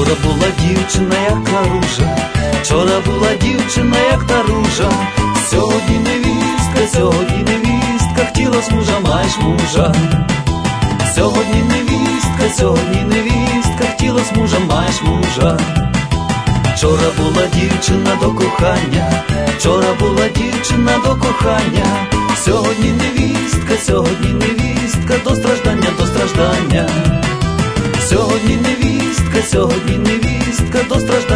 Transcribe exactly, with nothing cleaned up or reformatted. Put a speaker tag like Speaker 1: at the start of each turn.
Speaker 1: Вчора була дівчина, як та ружа, вчора була дівчина, як та ружа. Сьогодні невістка, сьогодні невістка, хотіла з мужа, маєш мужа. Сьогодні невістка, сьогодні невістка, хотіла з мужа, маєш мужа. Вчора була дівчина до кохання, вчора була дівчина до кохання. Сьогодні невістка, сьогодні невістка, до страждання, до страждання. Сьогодні невістка, сьогодні невістка, до страждання.